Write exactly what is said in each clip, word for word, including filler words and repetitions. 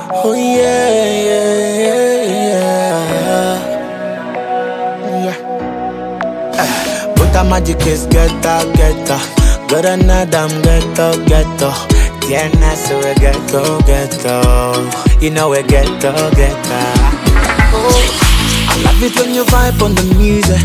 Oh yeah, yeah, yeah, yeah. Yeah. Put a magic kiss, get up, get up. Good another, get up, get up. Tienes we get up, get up. You know we get up, get up. Oh, I love it when you vibe on the music.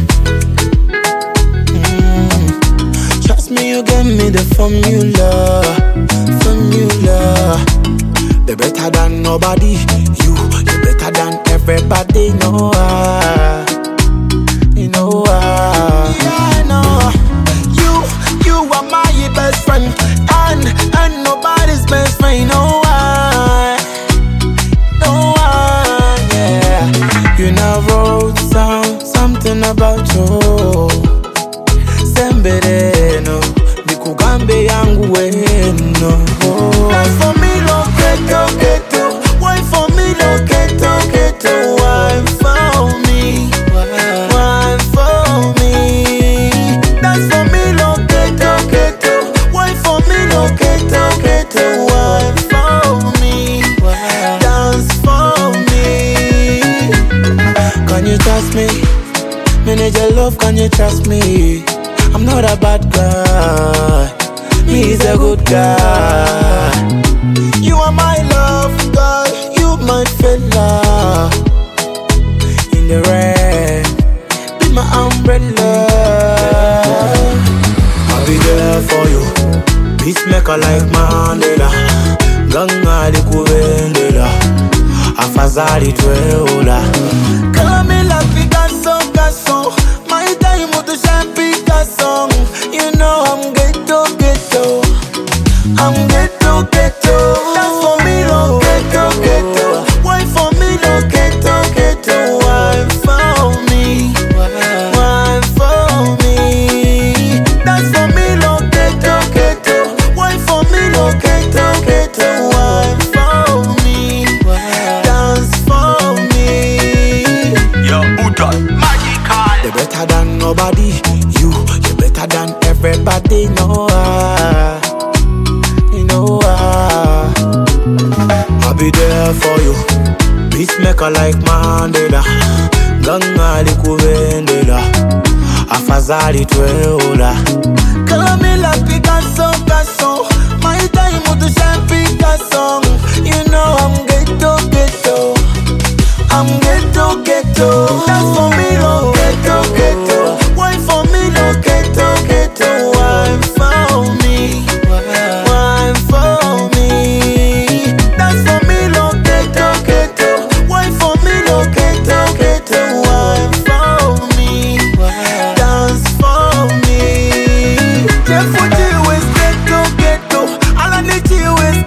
Mm. Trust me, you give me the formula, formula. You're better than nobody. You, you're better than everybody. No, uh, you know, uh, yeah, I know. You, you are my best friend, and and nobody's best friend. No, uh, no, uh, yeah. You now wrote some something about you. Sembere no, bikugambe yangu weno. That's for me. Ghetto, ghetto, why for me, no ghetto, ghetto, why for me, why for me, that's for me, no ghetto, ghetto, why for me, no ghetto, ghetto, why for me, dance for me. Can you trust me? Manage your love, can you trust me? I'm not a bad guy, he's a good guy. You are my love, girl, you my fella. In the rain, be my umbrella. I'll be there for you, peacemaker like Mandela. Ganga di kuvendela, afazali tweola. Kamila Picasso, Picasso, my time to shine Picasso. You know I'm ghetto, ghetto, I'm ghetto, ghetto. Nobody, you, you better than everybody. No, uh, you know, uh, I'll be there for you, peacemaker like Mandela. Ganga di kuvendela, afazali tweola. Kamila Picasso, Picasso, my time to shine Picasso. You know I'm ghetto, ghetto, I'm ghetto, ghetto. That's for me, no ghetto, ghetto. Just what you is ghetto, ghetto. All I need you is